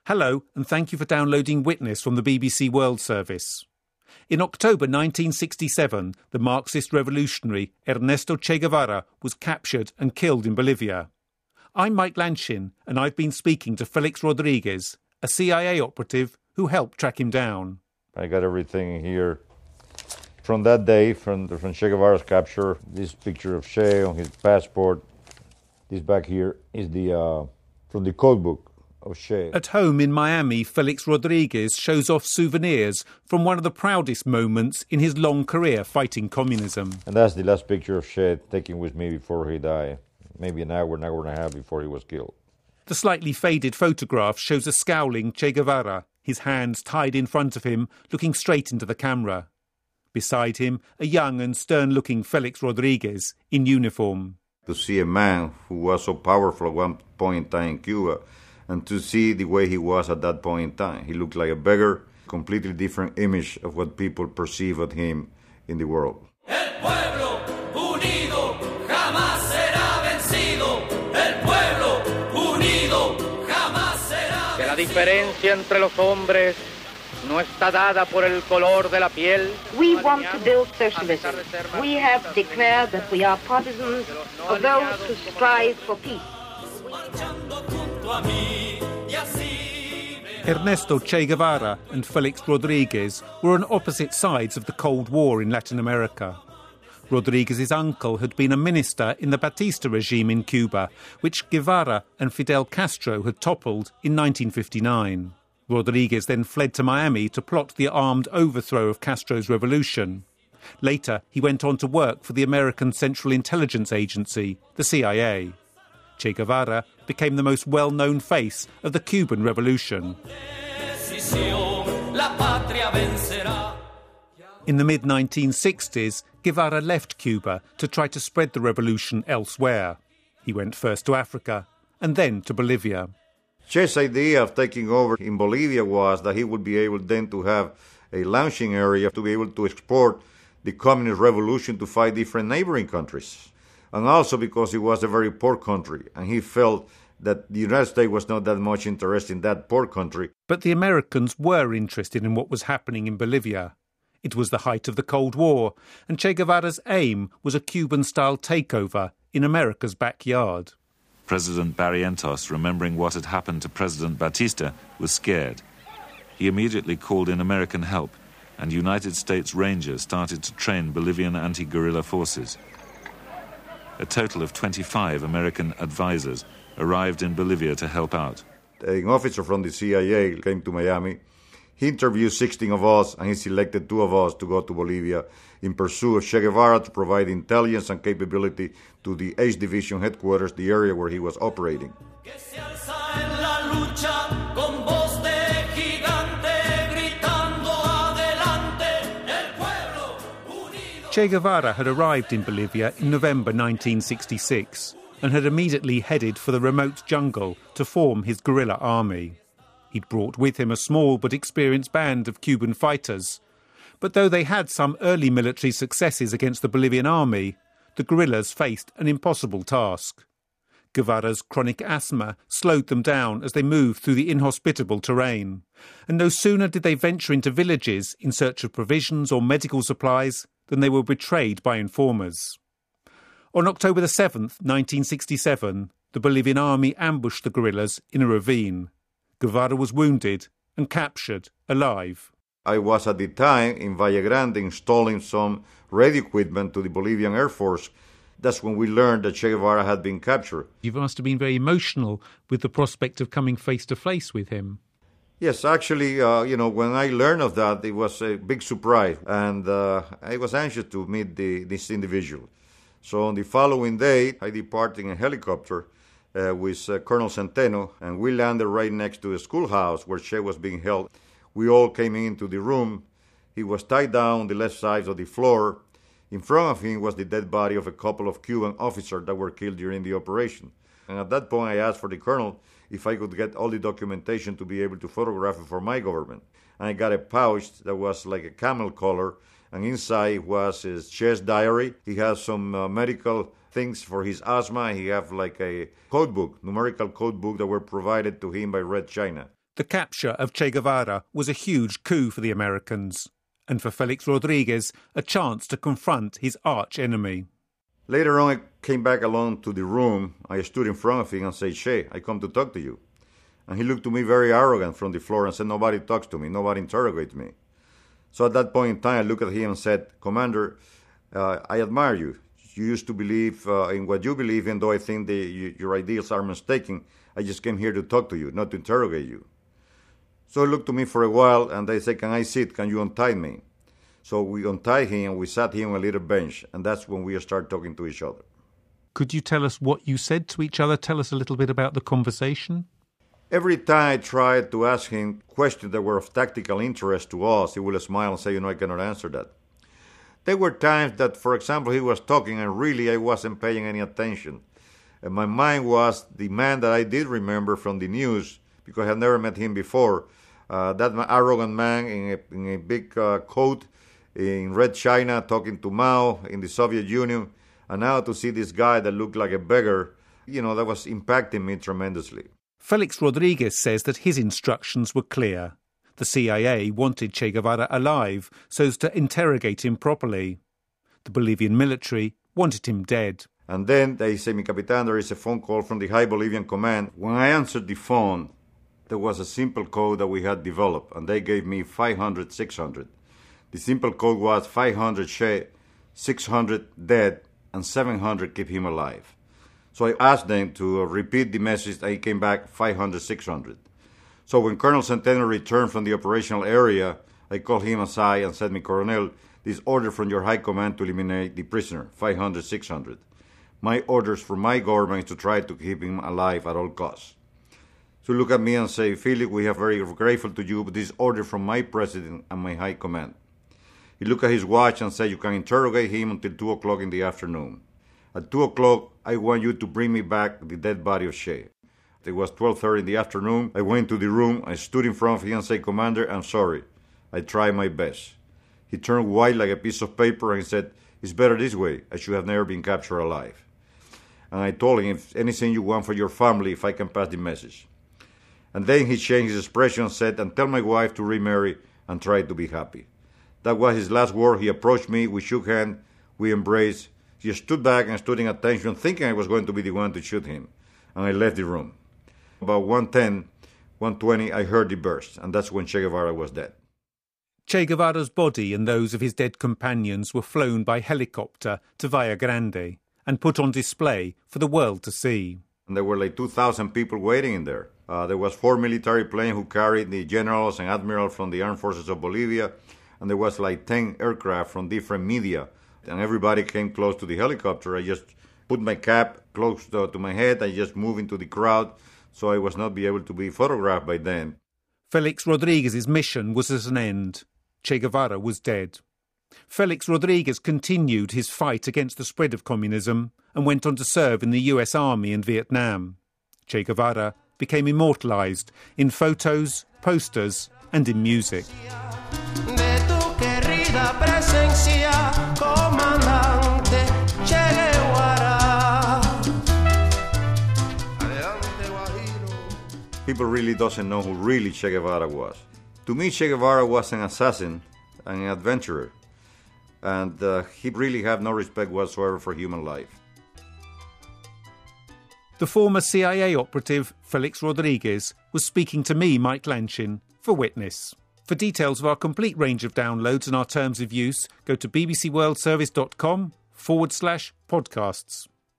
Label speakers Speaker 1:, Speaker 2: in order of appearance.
Speaker 1: Hello, and thank you for downloading Witness from the BBC World Service. In October 1967, the Marxist revolutionary Ernesto Che Guevara was captured and killed in Bolivia. I'm Mike Lanshin, and I've been speaking to Felix Rodriguez, a CIA operative who helped track him down.
Speaker 2: I got everything here from that day, from Che Guevara's capture. This picture of Che on his passport. This back here is from the code book of Che.
Speaker 1: At home in Miami, Felix Rodriguez shows off souvenirs from one of the proudest moments in his long career fighting communism.
Speaker 2: And that's the last picture of Che taken with me before he died. Maybe an hour and a half before he was killed.
Speaker 1: The slightly faded photograph shows a scowling Che Guevara, his hands tied in front of him, looking straight into the camera. Beside him, a young and stern-looking Felix Rodriguez in uniform.
Speaker 2: To see a man who was so powerful at one point in time in Cuba, and to see the way he was at that point in time. He looked like a beggar, completely different image of what people perceive of him in the world.
Speaker 3: El pueblo unido jamás será vencido. El pueblo unido jamás será vencido.
Speaker 4: Que la diferencia entre los hombres no está dada por el color de la piel.
Speaker 5: We want to build socialism. We have declared that we are partisans of those who strive for peace.
Speaker 1: Ernesto Che Guevara and Felix Rodriguez were on opposite sides of the Cold War in Latin America. Rodriguez's uncle had been a minister in the Batista regime in Cuba, which Guevara and Fidel Castro had toppled in 1959. Rodriguez then fled to Miami to plot the armed overthrow of Castro's revolution. Later, he went on to work for the American Central Intelligence Agency, the CIA. Che Guevara became the most well-known face of the Cuban Revolution. In the mid-1960s, Guevara left Cuba to try to spread the revolution elsewhere. He went first to Africa and then to Bolivia.
Speaker 2: Che's idea of taking over in Bolivia was that he would be able then to have a launching area to be able to export the communist revolution to 5 different neighboring countries. And also because it was a very poor country, and he felt that the United States was not that much interested in that poor country.
Speaker 1: But the Americans were interested in what was happening in Bolivia. It was the height of the Cold War, and Che Guevara's aim was a Cuban-style takeover in America's backyard.
Speaker 6: President Barrientos, remembering what had happened to President Batista, was scared. He immediately called in American help, and United States Rangers started to train Bolivian anti-guerrilla forces. A total of 25 American advisors arrived in Bolivia to help out.
Speaker 2: An officer from the CIA came to Miami. He interviewed 16 of us, and he selected 2 of us to go to Bolivia in pursuit of Che Guevara to provide intelligence and capability to the H Division headquarters, the area where he was operating.
Speaker 1: Che Guevara had arrived in Bolivia in November 1966 and had immediately headed for the remote jungle to form his guerrilla army. He'd brought with him a small but experienced band of Cuban fighters. But though they had some early military successes against the Bolivian army, the guerrillas faced an impossible task. Guevara's chronic asthma slowed them down as they moved through the inhospitable terrain. And no sooner did they venture into villages in search of provisions or medical supplies than they were betrayed by informers. On October the 7th, 1967, the Bolivian army ambushed the guerrillas in a ravine. Guevara was wounded and captured alive.
Speaker 2: I was at the time in Valle Grande installing some radio equipment to the Bolivian Air Force. That's when we learned that Che Guevara had been captured.
Speaker 1: You must have been very emotional with the prospect of coming face-to-face with him.
Speaker 2: Yes, actually, when I learned of that, it was a big surprise, and I was anxious to meet this individual. So on the following day, I departed in a helicopter with Colonel Centeno, and we landed right next to the schoolhouse where Che was being held. We all came into the room. He was tied down on the left side of the floor. In front of him was the dead body of a couple of Cuban officers that were killed during the operation. And at that point, I asked for the colonel if I could get all the documentation to be able to photograph it for my government. And I got a pouch that was like a camel collar, and inside was his chest diary. He has some medical things for his asthma. He have like a code book, numerical code book that were provided to him by Red China.
Speaker 1: The capture of Che Guevara was a huge coup for the Americans, and for Felix Rodriguez, a chance to confront his arch-enemy.
Speaker 2: Later on, I came back along to the room. I stood in front of him and said, Che, I come to talk to you. And he looked to me very arrogant from the floor and said, nobody talks to me, nobody interrogates me. So at that point in time, I looked at him and said, Commander, I admire you. You used to believe in what you believe, even though I think your ideas are mistaken. I just came here to talk to you, not to interrogate you. So he looked to me for a while, and I said, can I sit? Can you untie me? So we untied him, and we sat him on a little bench, and that's when we started talking to each other.
Speaker 1: Could you tell us what you said to each other? Tell us a little bit about the conversation.
Speaker 2: Every time I tried to ask him questions that were of tactical interest to us, he would smile and say, I cannot answer that. There were times that, for example, he was talking, and really I wasn't paying any attention. And my mind was the man that I did remember from the news, because I had never met him before. That arrogant man in a big coat in red China talking to Mao in the Soviet Union. And now to see this guy that looked like a beggar, that was impacting me tremendously.
Speaker 1: Felix Rodriguez says that his instructions were clear. The CIA wanted Che Guevara alive so as to interrogate him properly. The Bolivian military wanted him dead.
Speaker 2: And then they say, Mi Capitan, there is a phone call from the High Bolivian Command. When I answered the phone, there was a simple code that we had developed, and they gave me 500, 600. The simple code was 500 Che, 600 dead, and 700 keep him alive. So I asked them to repeat the message. I came back 500, 600. So when Colonel Centeno returned from the operational area, I called him aside and said, Mi Coronel, this order from your high command to eliminate the prisoner, 500, 600. My orders from my government is to try to keep him alive at all costs. So look at me and say, Felix, we are very grateful to you, but this order from my president and my high command. He looked at his watch and said, you can interrogate him until 2 o'clock in the afternoon. At 2 o'clock, I want you to bring me back the dead body of Che. It was 12:30 in the afternoon. I went to the room. I stood in front of him and said, Commander, I'm sorry. I tried my best. He turned white like a piece of paper and said, it's better this way. I should have never been captured alive. And I told him, if anything you want for your family, if I can pass the message. And then he changed his expression and said, and tell my wife to remarry and try to be happy. That was his last word. He approached me. We shook hands. We embraced. He stood back and stood in attention, thinking I was going to be the one to shoot him. And I left the room. About 1:10, 1:20, I heard the burst, and that's when Che Guevara was dead.
Speaker 1: Che Guevara's body and those of his dead companions were flown by helicopter to Valle Grande and put on display for the world to see.
Speaker 2: And there were like 2,000 people waiting in there. There was 4 military planes who carried the generals and admirals from the armed forces of Bolivia, and there was like 10 aircraft from different media. And everybody came close to the helicopter. I just put my cap close to my head. I just moved into the crowd, so I was not be able to be photographed by them.
Speaker 1: Felix Rodriguez's mission was at an end. Che Guevara was dead. Felix Rodriguez continued his fight against the spread of communism and went on to serve in the US Army in Vietnam. Che Guevara became immortalized in photos, posters, and in music.
Speaker 2: People really doesn't know who really Che Guevara was. To me, Che Guevara was an assassin and an adventurer, and he really had no respect whatsoever for human life.
Speaker 1: The former CIA operative Felix Rodriguez was speaking to me, Mike Lanchin, for Witness. For details of our complete range of downloads and our terms of use, go to bbcworldservice.com/podcasts.